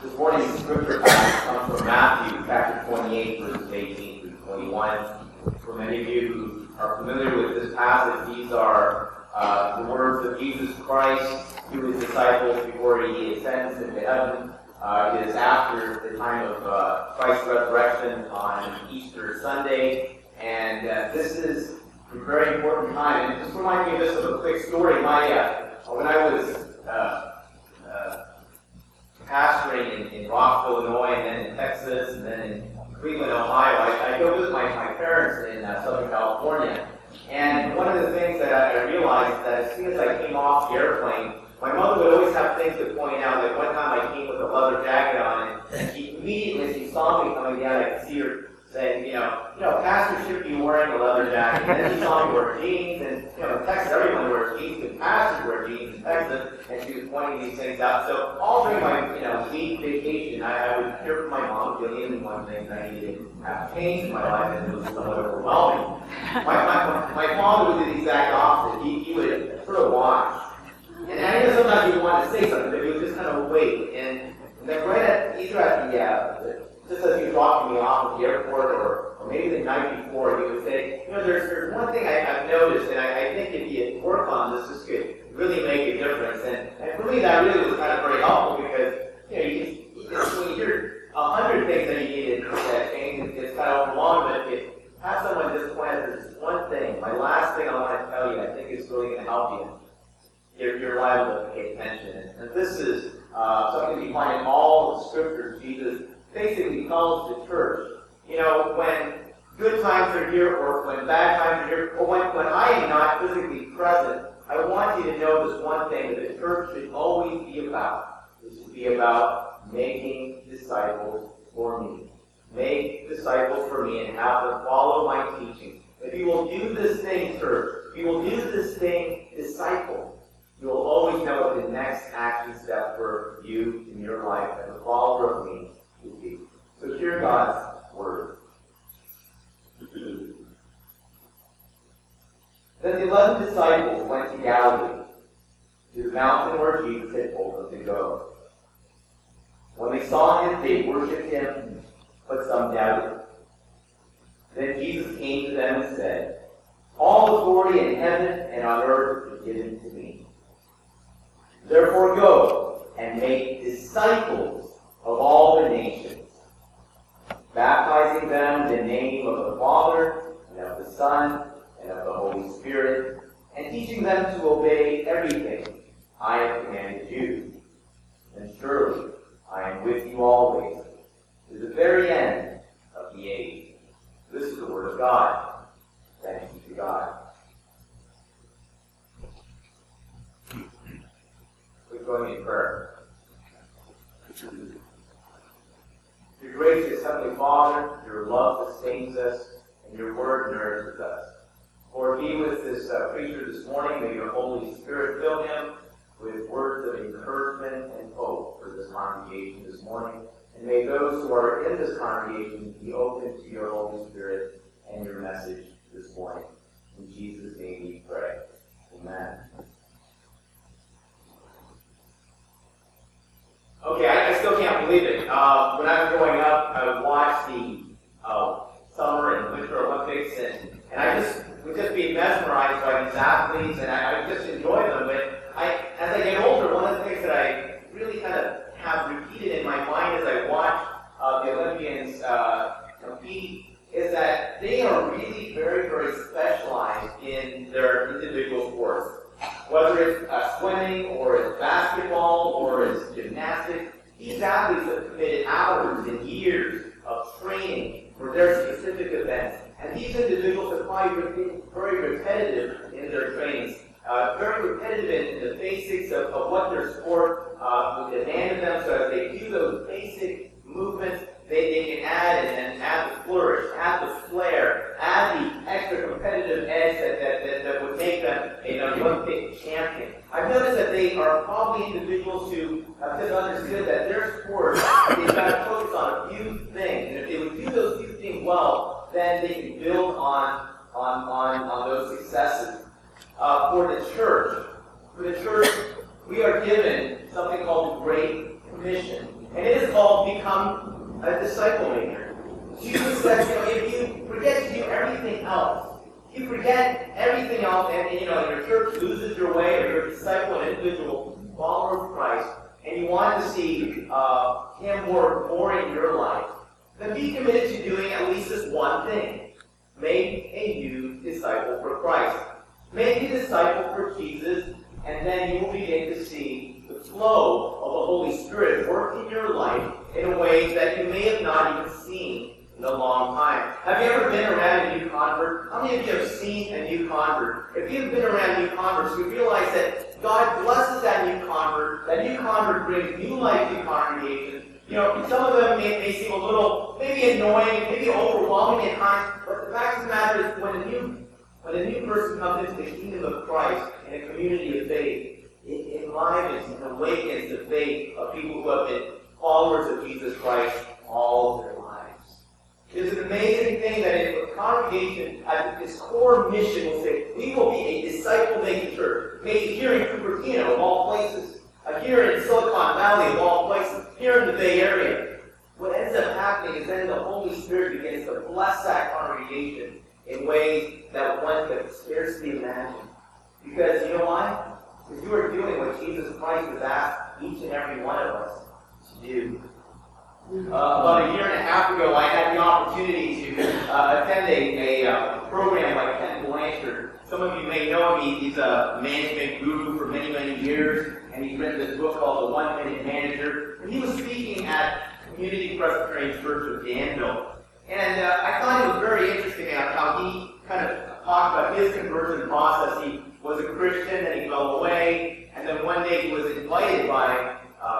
This morning's scripture passage comes from Matthew chapter 28, verses 18 through 21. For many of you who are familiar with this passage, these are the words of Jesus Christ to his disciples before he ascends into heaven. It is after the time of Christ's resurrection on Easter Sunday, and this is a very important time. And it just reminds me of this of a quick story. When I was pastoring in Rockville, Illinois, and then in Texas, and then in Cleveland, Ohio, I go visit my parents in Southern California. And one of the things that I realized that as soon as I came off the airplane, my mother would always have things to point out. Like one time I came with a leather jacket on, and she immediately, as she saw me coming down, I could see her saying, Pastor should be wearing a leather jacket. And then she saw me wear jeans, and in Texas everyone wears jeans, and pastors wear jeans in Texas, and she was pointing these things out. So all during my week vacation, I would hear from my mom dealing in one thing that I needed to have changed in my life, and it was somewhat overwhelming. My father would do the exact opposite. He would sort of watch. And I know sometimes he would want to say something, but he would just kind of wait. And then either at just as he was dropping me off at the airport, or maybe the night before, he would say, there's one thing I've noticed, and I think if you work on this could really make a difference. And for me, that really was kind of very helpful because, you just when you hear 100 things that you needed to change, it's kind of overwhelming, but if you have someone just point out this one thing, my last thing I want to tell you, I think is really going to help you. You're liable to pay attention. And this is something you find in all the scriptures. Jesus basically calls the church. When good times are here, or when bad times are here, or when I am not physically present, I want you to know this one thing that the church should always be about. It should be about making disciples for me. Make disciples for me and have them follow my teaching. If you will do this thing, church, if you will do this thing, disciple, you will always know what the next action step for you in your life as a follower of me will be. So hear God's word. Then the 11 disciples went to Galilee, to the mountain where Jesus had told them to go. When they saw him, they worshipped him, but some doubted. Then Jesus came to them and said, "All authority in heaven and on earth is given to me. Therefore go and make disciples of all the nations, baptizing them in the name of the Father, and of the Son, and of the Holy Spirit, and teaching them to obey everything I have commanded you. And surely I am with you always, to the very end of the age." This is the word of God. Thanks be to God. Please join me in prayer. Your gracious Heavenly Father, your love sustains us, and your word nourishes us. Lord, be with this preacher this morning. May your Holy Spirit fill him with words of encouragement and hope for this congregation this morning. And may those who are in this congregation be open to your Holy Spirit and your message this morning. In Jesus' name we pray. Amen. Okay, I still can't believe it. When I was growing up, I would watch the Summer and Winter Olympics, and I would just be mesmerized by these athletes, and I just enjoy them. But as I get older, one of the things that I really kind of have repeated in my mind as I watch the Olympians compete is that they are really very, very specialized in their individual sports. Whether it's swimming, or it's basketball, or it's gymnastics, these athletes have committed hours and years of training for their specific events. And these individuals are probably been very repetitive in their trainings, very repetitive in the basics of what their sport would demand of them. So as they do those basic movements, they can add the flourish, add the flair, add the extra competitive edge that would make them an Olympic champion. I've noticed that they are probably individuals who have just understood that their sport, they've got to focus on a few things. And if they would do those few things well, then they can build on those successes. For the church, we are given something called the Great Commission. And it is called become a disciple maker. Jesus says, if you forget to do everything else, you forget everything else, and your church loses your way, or you're a disciple, an individual follower of Christ, and you want to see Him work more in your life, then be committed to doing at least this one thing. Make a new disciple for Christ. Make a disciple for Jesus, and then you will begin to see the flow of the Holy Spirit work in your life in a way that you may have not even seen in a long time. Have you ever been around a new convert? How many of you have seen a new convert? If you've been around new converts, you realize that God blesses that new convert. That new convert brings new life to congregations. Some of them may seem a little, maybe annoying, maybe overwhelming at times, but the fact of the matter is when a new person comes into the kingdom of Christ in a community of faith, it enlivens and awakens the faith of people who have been followers of Jesus Christ all of their lives. It is an amazing thing that if a congregation at its core mission will say, we will be a disciple-making church, maybe here in Cupertino of all places, here in Silicon Valley of all places, here in the Bay Area. What ends up happening is then the Holy Spirit begins to bless that congregation in ways that one could scarcely imagine. Because you know why? Because you are doing what Jesus Christ has asked each and every one of us to do. About a year and a half ago, I had the opportunity to attend a program by Ken Blanchard. Some of you may know him. He's a management guru for many, many years, and he's written this book called The 1 Minute Manager. And he was speaking at Community Presbyterian Church of Danville. And I thought it was very interesting how he kind of talked about his conversion process. He was a Christian, and he fell away, and then one day he was invited by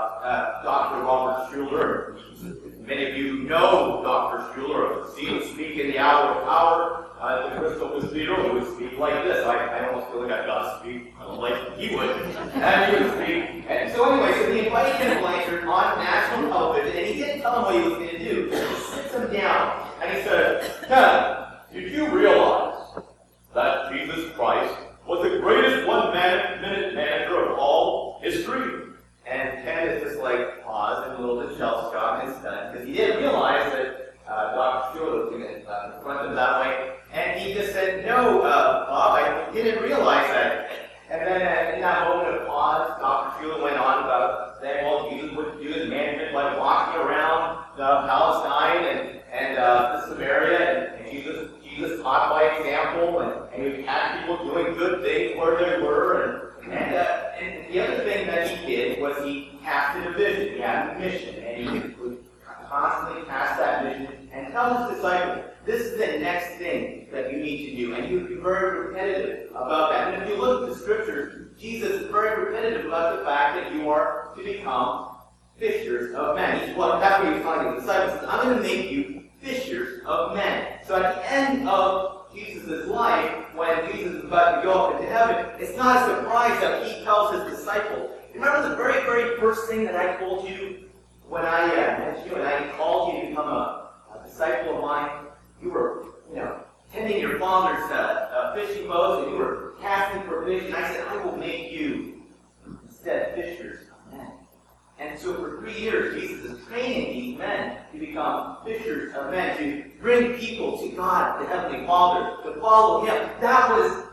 Dr. Robert Schuller. Many of you know Dr. Schuller. I've seen him speak in the Hour of Power at the Crystal Cathedral. He would speak like this. I almost feel like I got to speak like he would. And he would speak. And so anyway, so he invited Ken Blanchard on national television, and he didn't tell him what he was going to do. He sits him down, and he said, Ken, did you realize that Jesus Christ was the greatest one-minute manager of all history? And Ken is just like paused and a little bit shell-shocked and stunned because he didn't realize that Dr. Schuller was going to confront him that way. And he just said, no, Bob, I didn't realize that. And then in that moment of pause, Dr. Schuller went on about saying, well, Jesus would do his management by walking around Palestine and Samaria, and Jesus taught by example, and he would catch people doing good things where they were, and the other thing that he did was he casted a vision. He had a mission, and he would constantly cast that vision and tell his disciples, this is the next thing that you need to do. And he would be very repetitive about that. And if you look at the scriptures, Jesus is very repetitive about the fact that you are to become fishers of men. Well, that's what he was telling his disciples. He says, I'm going to make you fishers of men. So at the end of Jesus' life, when Jesus is about to go up into heaven, it's not a surprise that he tells his disciples. Remember the very, very first thing that I told you when I met you and I called you to become a disciple of mine? You were, tending your father's fishing boats, and you were casting for fish, and I said, I will make you instead fishers of men. And so for 3 years, Jesus is training these men to become fishers of men, to bring people to God, the Heavenly Father, to follow Him. That was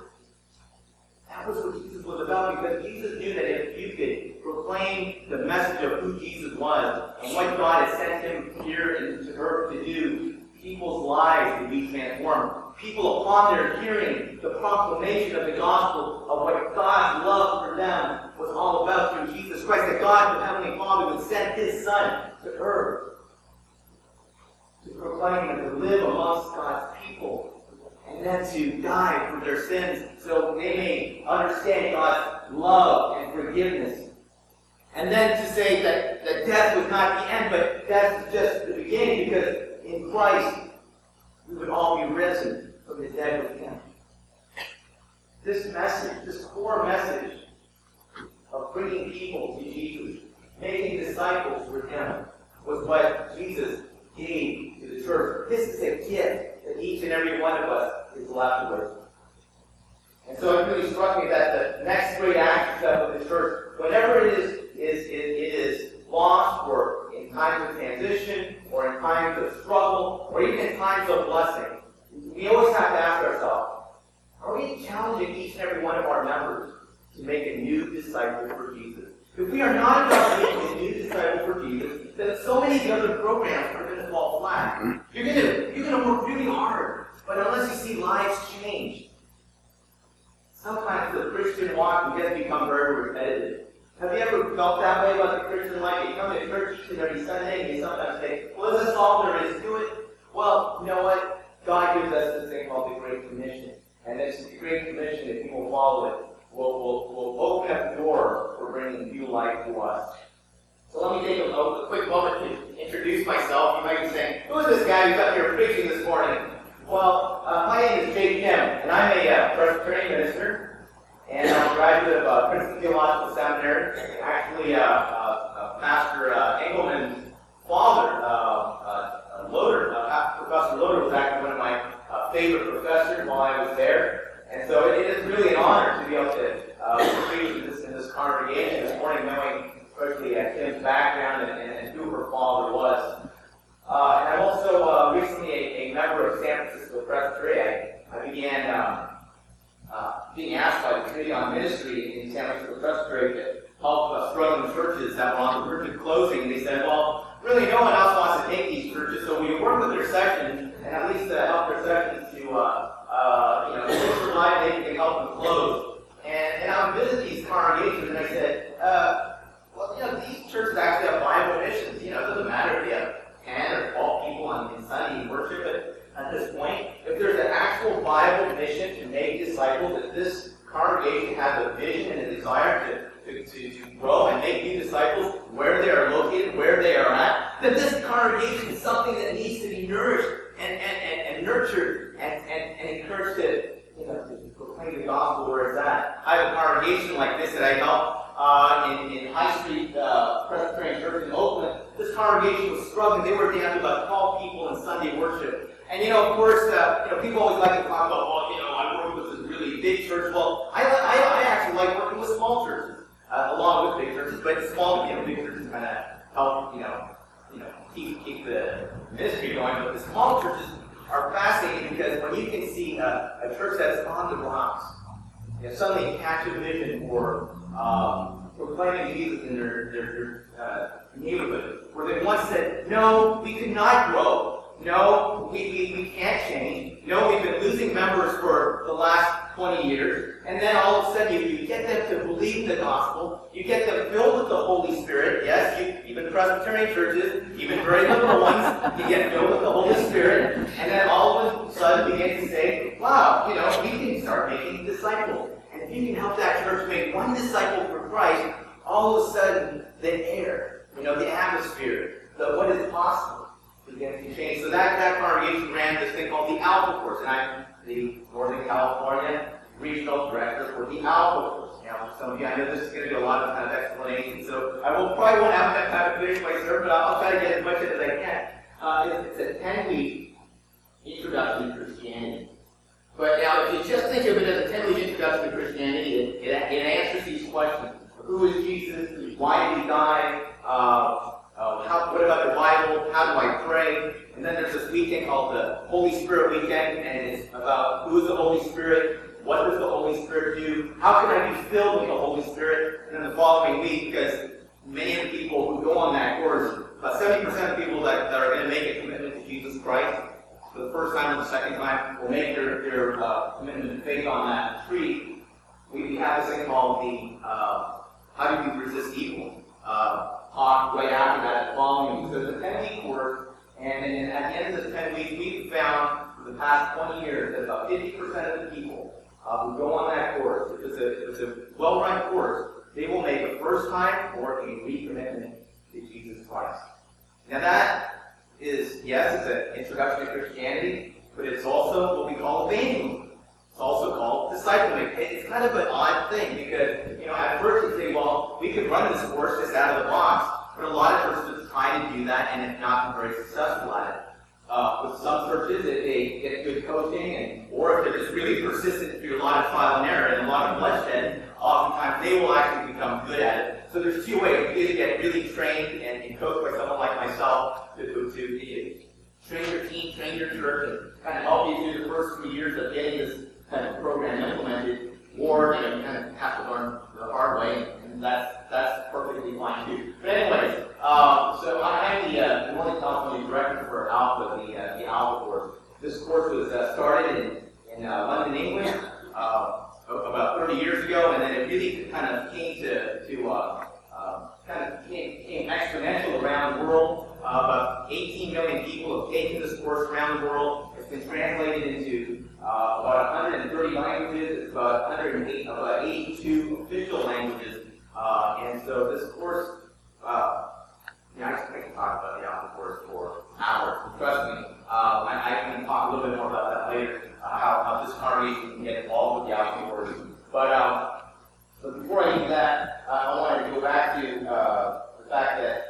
what Jesus was about, because Jesus knew that if you could proclaim the message of who Jesus was and what God had sent Him here into earth to do, people's lives would be transformed. People, upon their hearing the proclamation of the gospel of what God's love for them was all about through Jesus Christ, that God, the Heavenly Father, would send His Son to earth to proclaim and to live amongst God's people, and then to die for their sins so they may understand God's love and forgiveness. And then to say that death was not the end, but death is just the beginning, because in Christ we would all be risen from the dead with Him. This message, this core message of bringing people to Jesus, making disciples with Him, was what Jesus gave to the church. This is a gift that each and every one of us is left with. And so it really struck me that the next great action step of the church, whenever it is lost or in of struggle, or even in times of blessing, we always have to ask ourselves, are we challenging each and every one of our members to make a new disciple for Jesus? If we are not about making a new disciple for Jesus, then so many of the other programs are going to fall flat. You're going to work really hard, but unless you see lives change, sometimes the Christian walk can become very repetitive. Have you ever felt that way about the Christian life? You come to church each and every Sunday and you sometimes say, well, is this all there is to it? Well, you know what? God gives us this thing called the Great Commission. And this Great Commission, if you will follow it, will open up the door for bringing new life to us. So let me take a quick moment to introduce myself. You might be saying, who is this guy who's up here preaching this morning? Well, my name is Jake Kim, and I'm a Presbyterian minister. And I'm a graduate of Princeton Theological Seminary. Actually, Pastor Engelman's father, Professor Loder, was actually one of my favorite professors while I was there. And so it is really an honor to be able to preach in this congregation this morning, knowing especially Kim's background and who her father was. And I'm also recently a member of San Francisco Presbytery. I began being asked by the Committee on Ministry in San Francisco Presbytery to help struggling churches that were on the verge of closing. And they said, well, really no one else wants to take these churches, so we work with their sessions and at least help their sessions to survive, they can help them close. And I would visit these congregations and I said, well, these churches actually have Bible missions. It doesn't matter if you have 10 or 12 people in Sunday worship, but at this point, if there's an actual Bible mission to make disciples, if this congregation has a vision and a desire to grow and make new disciples where they are located, where they are at, then this congregation is something that needs to be nourished and nurtured and encouraged to proclaim the gospel where it's at. I have a congregation like this that I help in High Street Presbyterian Church in Oakland. This congregation was struggling. They were down to about 12 people in Sunday worship. And of course, people always like to talk about, I work with this really big church. Well, I actually like working with small churches, along with big churches, but small, big churches kind of help, keep the ministry going. But the small churches are fascinating because when you can see a church that's on the rocks, suddenly catch a vision for proclaiming Jesus in their neighborhood, where they once said, no, we could not grow. No, we can't change. No, we've been losing members for the last 20 years. And then all of a sudden you get them to believe the gospel. You get them filled with the Holy Spirit. Yes, even Presbyterian churches, even very liberal ones, you get filled with the Holy Spirit. And then all of a sudden begin to say, wow, we can start making disciples. And if you can help that church make one disciple for Christ, all of a sudden the air, the atmosphere, what is possible, begins to change. So that congregation ran this thing called the Alpha Course, and I'm the Northern California Regional Director for the Alpha Course. Now, some of you, I know this is going to be a lot of kind of explanation, so I probably won't have enough time to finish my sermon, but I'll try to get as much as I can. It's a 10-week introduction to Christianity. But now, if you just think of it as a 10-week introduction to Christianity, it answers these questions. Who is Jesus? Why did he die? What about the Bible? How do I pray? And then there's this weekend called the Holy Spirit Weekend, and it's about who is the Holy Spirit, what does the Holy Spirit do, how can I be filled with the Holy Spirit? And then the following week, because many of the people who go on that course, about 70% of people that are going to make a commitment to Jesus Christ for the first time or the second time will make their commitment to faith on that retreat. We have this thing called the How Do You Resist Evil? Talk right after that, the following week. So it's a 10-week course, and then at the end of this 10 weeks, we've found for the past 20 years that about 50% of the people who go on that course, if it's a well-run course, they will make a first-time or a recommitment to Jesus Christ. Now that is, yes, it's an introduction to Christianity, but it's also what we call evangelism. It's also called discipleship. It's kind of an odd thing because, at first you say, well, we could run this course just out of the box, but a lot of churches try to do that and have not been very successful at it. With some churches, if they get good coaching, or if they're just really persistent through a lot of trial and error and a lot of bloodshed, oftentimes they will actually become good at it. So there's two ways. You either get really trained and coached by someone like myself to So I'm the Northern California director for Alpha, the Alpha course. This course was started in London, England, about 30 years ago, and then it really kind of came became exponential around the world. About 18 million people have taken this course around the world. It's been translated into about 130 languages. It's about 82 official languages. And so this course, I can talk about the Alpha course for hours. Trust me, I can talk a little bit more about that later, how this congregation can get involved with the Alpha course. But before I do that, I wanted to go back to the fact that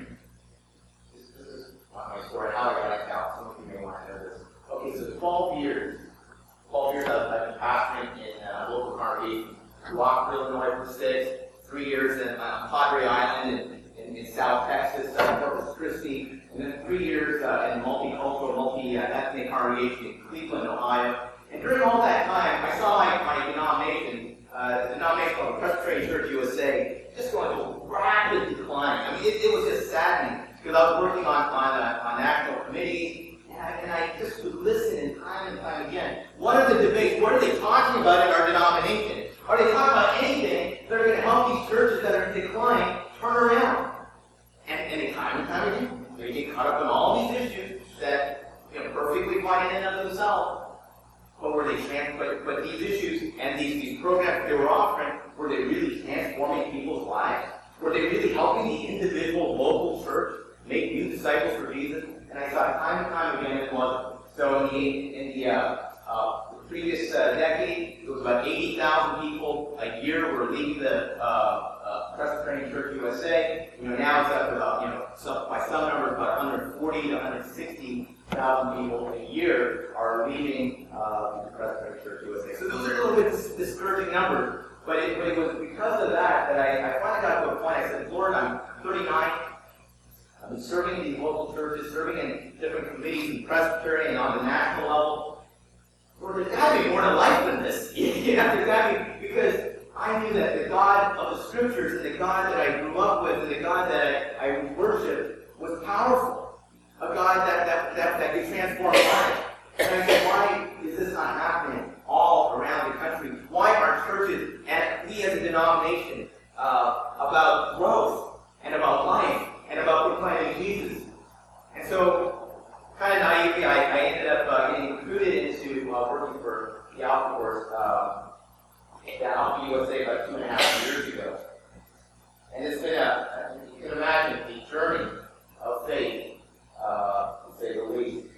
this is my story, how I got it out. Some of you may want to know this. Okay, so 12 years I've been pastoring in a local congregation, Rockville, Illinois for 6, 3 years in Padre Island in South Texas, Corpus Christi, and then 3 years in multicultural, multi-ethnic congregation in Cleveland, Ohio. And during all that time, I saw my denomination, the denomination called the Presbyterian Church USA, just going through a rapid decline. I mean, it was just saddening, because I was working on national committees, and I just would listen and time again. What are the debates? What are they talking about in our denomination? Are they talking about anything that are going to help these churches that are in decline turn around? And time again, they get caught up in all these issues that, perfectly fine in and of themselves. But were they but these issues and these programs they were offering, were they really transforming people's lives? Were they really helping the individual local church make new disciples for Jesus? And I saw time and time again it wasn't. So in the previous decade, it was about 80,000 people a year were leaving the Presbyterian Church USA. Now it's up to about, by some numbers, about 140 to 160,000 people a year are leaving the Presbyterian Church USA. So those are a little bit discouraging numbers. But it was because of that I finally got to a point. I said, Lord, I'm 39. I've been serving in these local churches, serving in different committees in Presbyterian and on the national level. Lord, there's got to be more to life than this. There's got to be, because I knew that the God of the Scriptures and the God that I grew up with and the God that I worshiped was powerful. A God that could transform lives. And I said, why is this not happening all around the country? Why aren't churches, and we as a denomination, about growth and about life and about proclaiming Jesus? And so, kind of naively, I ended up getting recruited into working for the Alpha course at Alpha USA about 2.5 years ago. And it's been you can imagine, the journey of faith, to say the least.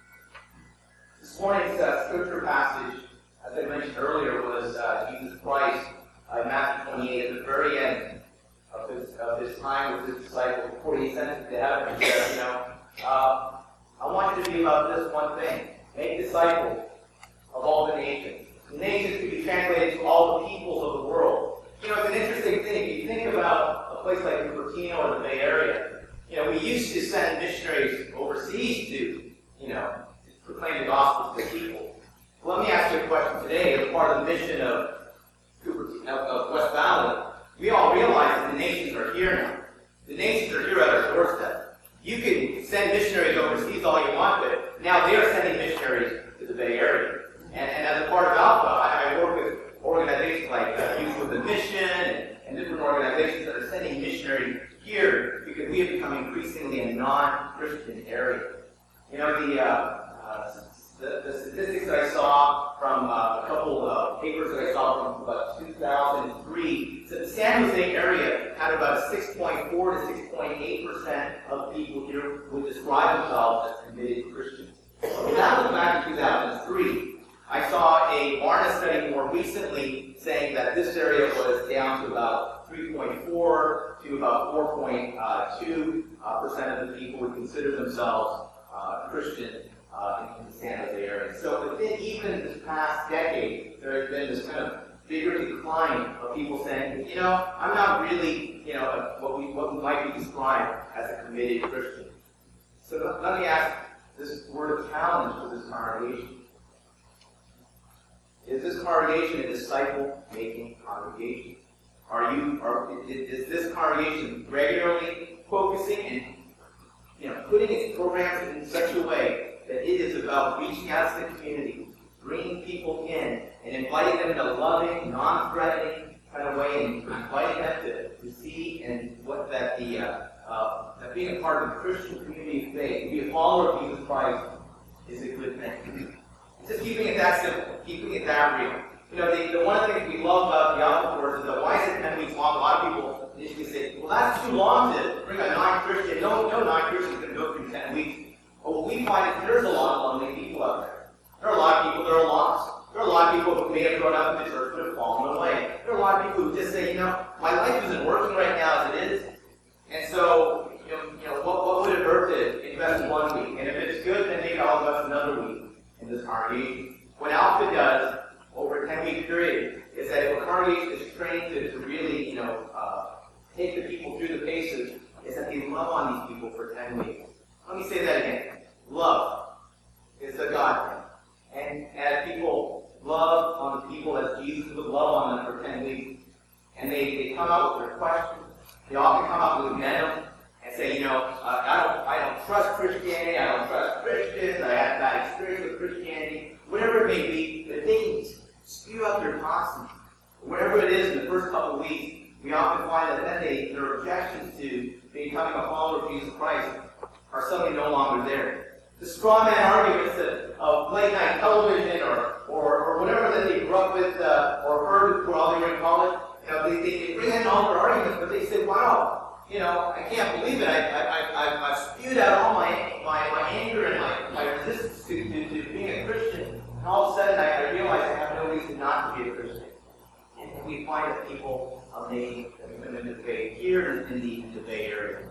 This morning's scripture passage, as I mentioned earlier, was Jesus Christ in Matthew 28 at the very end of his time with his disciples before he sent them to heaven. He said, I want you to be about this one thing. Make disciples of all the nations. The nations could be translated to all the peoples of the world. It's an interesting thing. If you think about a place like Cupertino or the Bay Area, we used to send missionaries overseas to proclaim the gospel to the people. Well, let me ask you a question today. As part of the mission of West Valley, we all realize that the nations are here now. The nations are here at our doorstep. You can send missionaries overseas all you want, but now they are sending missionaries to the Bay Area. And as a part of Alpha, I work with organizations like Youth with a Mission and different organizations that are sending missionaries here because we have become increasingly a non-Christian area. The statistics that I saw from a couple of papers that I saw from about 2003, so the San Jose area had about 6.4 to 6.8% of people here would describe themselves as committed Christians. So that was back in 2003. I saw a Barna study more recently saying that this area was down to about 3.4 to about 4.2% of the people would consider themselves Christian in the San Jose area. So within even this past decade, there has been this kind of bigger decline of people saying, I'm not really, what we might be described as a committed Christian. So let me ask this word of challenge for this congregation. Is this congregation a disciple-making congregation? Is this congregation regularly focusing and programs in such a way that it is about reaching out to the community, bringing people in, and inviting them in a loving, non-threatening kind of way, and inviting them to see and what that being a part of the Christian community of faith, to be a follower of Jesus Christ, is a good thing. It's just keeping it that simple, keeping it that real. You know, the one of the things we love about the Alpha Course is that why is it 10 weeks long? A lot of people initially say, well, that's too long to bring a non-Christian. No non-Christian is going to go through 10 weeks. But what we find is there's a lot of lonely people out there. There are a lot of people that are lost. There are a lot of people who may have grown up in the church but have fallen away. There are a lot of people who just say, my life isn't working right now as it is. And so, what would it hurt to invest 1 week? And if it's good, then maybe I'll invest another week in this congregation. What Alpha does over a 10-week period is that if a congregation is trained to really, take the people through the paces, is that they love on these people for 10 weeks. Let me say that again. Love is a God thing. And as people love on the people as Jesus would love on them for 10 weeks, and they come out with their questions, they often come out with venom and say, I don't trust Christianity, I don't trust Christians, I had a bad experience with Christianity, whatever it may be, but if they can spew out their thoughts, whatever it is in the first couple of weeks, we often find that then their objections to becoming a follower of Jesus Christ are suddenly no longer there. The straw man arguments of late night television or whatever that they grew up with or heard while they were in college, they bring in all their arguments, but they say, wow, I can't believe it. I've spewed out all my anger and my resistance to being a Christian, and all of a sudden I realize I have no reason not to be a Christian. And we find that people may come into faith here in the Bay Area.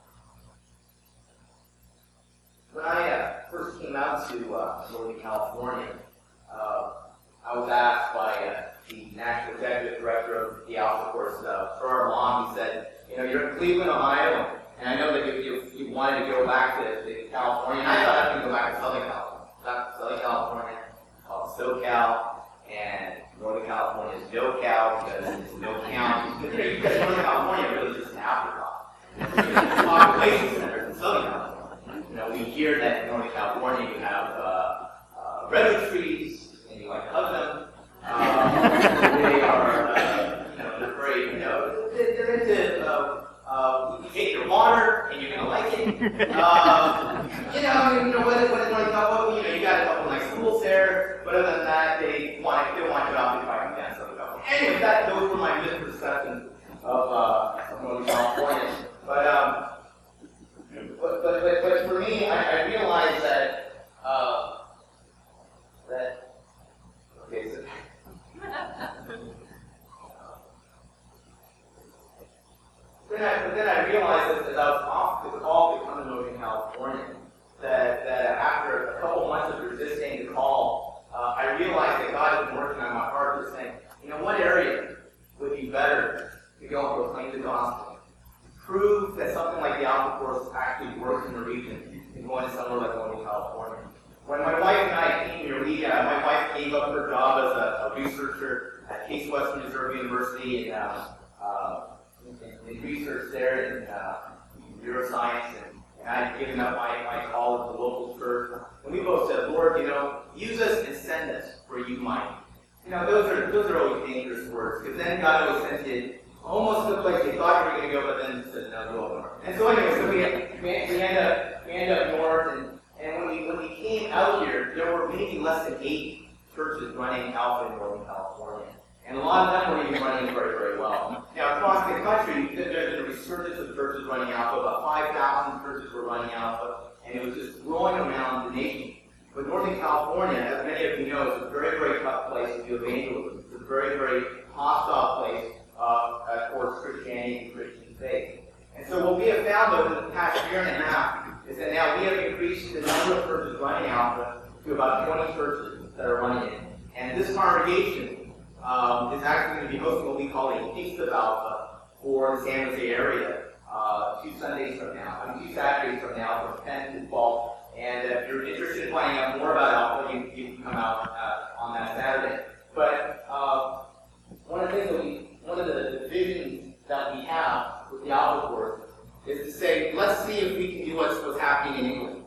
When I first came out to Northern California, I was asked by the National Executive Director of the Alpha Course, Gerard Long. He said, you're in Cleveland, Ohio, and I know that you wanted to go back to California. And I thought I was going to go back to Southern California. Southern California, called SoCal, and Northern California is NoCal because it's no count. But you guys, Northern California really just an afterthought. There's population centers in Southern California. We hear that in Northern California you have redwood trees, and you like to hug them. They are, they're very, they're into, you take your water, and you're going to like it. What is Northern California? You got a couple nice schools there, but other than that, they want you out to fight down Southern California. Anyway, those were my misperceptions of Northern California. But for me, I realized that okay, so then I realized that as I was off the call to come to Northern California, that after a couple months of resisting the call, I realized that God had been working on my heart to saying, what area would be better to go and proclaim the gospel? Prove that something like the Alpha Course actually works in the region and going to somewhere like Northern California. When my wife and I came here, my wife gave up her job as a researcher at Case Western Reserve University in research there in neuroscience, and I had given up my call at the local church. And we both said, Lord, use us and send us where you might. Those are always dangerous words, because then God always sends you almost to the place they thought you were going to go, but then said, no, go up north. And so anyway, we end up north, and when we came out here, there were maybe less than 8 churches running Alpha in Northern California. And a lot of them were even running very, very well. Now, across the country, there's been a resurgence of churches running Alpha. About 5,000 churches were running Alpha, and it was just growing around the nation. But Northern California, as many of you know, is a very, very tough place to do evangelism. It's a very, very hostile place towards Christianity and Christian faith. And so what we have found over the past year and a half is that now we have increased the number of churches running Alpha to about 20 churches that are running it. And this congregation is actually going to be hosting what we call a Taste of Alpha for the San Jose area 2 Saturdays from now, from 10 to 12. And if you're interested in finding out more about Alpha, you can come out on that Saturday. But one of the visions that we have with the Alpha Course is to say, let's see if we can do what's happening in England.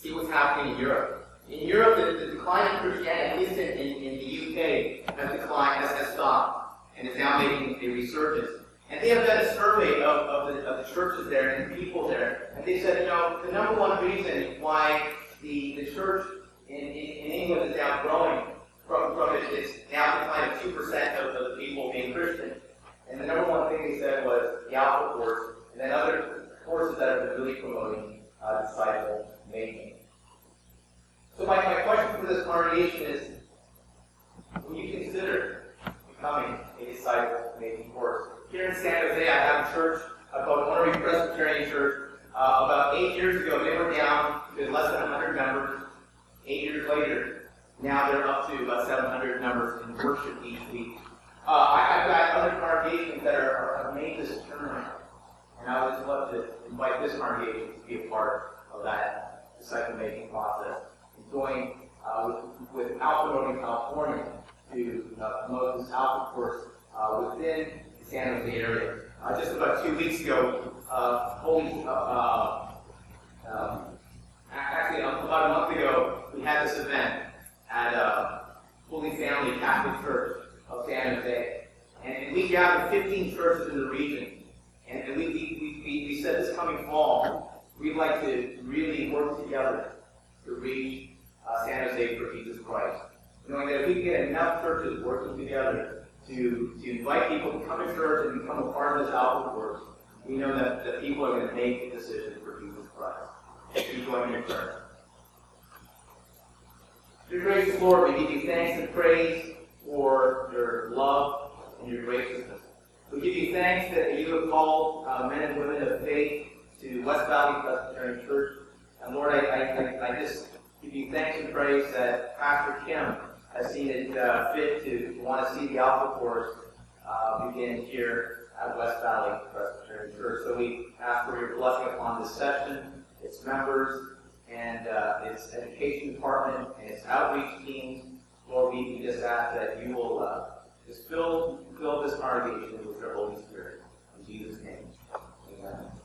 see what's happening in Europe. In Europe, the decline of Christianity, at least in the UK, has declined, has stopped, and is now making a resurgence. And they have done a survey of the churches there and the people there, and they said, the number one reason why the church in England is now growing from its now decline of 2% of the people being Christian. And the number one thing they said was the Alpha Course, and then other courses that have been really promoting disciple making. So my question for this congregation is, will you consider becoming a disciple-making course? Here in San Jose, I have a church called Honorary Presbyterian Church. About 8 years ago, they were down to less than 100 members. 8 years later, now they're up to about 700 members in worship each week. I've got other congregations that have made this turnaround, and I would just love to invite this congregation to be a part of that disciple-making process. Going with Alpha Northern California to promote this Alpha Course within the San Jose area. Just about 2 weeks ago, actually about a month ago, we had this event at Holy Family Catholic Church of San Jose, and we gathered 15 churches in the region, and we said this coming fall, we'd like to really work together to reach San Jose for Jesus Christ. Knowing that if we can get enough churches working together to invite people to come to church and become a part of this Alpha Course, we know that people are going to make a decision for Jesus Christ. Keep going in prayer. Dear gracious Lord, we give you thanks and praise for your love and your graciousness. We give you thanks that you have called men and women of faith to West Valley Presbyterian Church. And Lord, I just give you thanks and praise that Pastor Kim has seen it fit to want to see the Alpha Course begin here at West Valley Presbyterian Church. So we ask for your blessing upon this session, its members, and its education department, and its outreach teams. Lord, we just ask that you will just fill this congregation with your Holy Spirit. In Jesus' name, amen.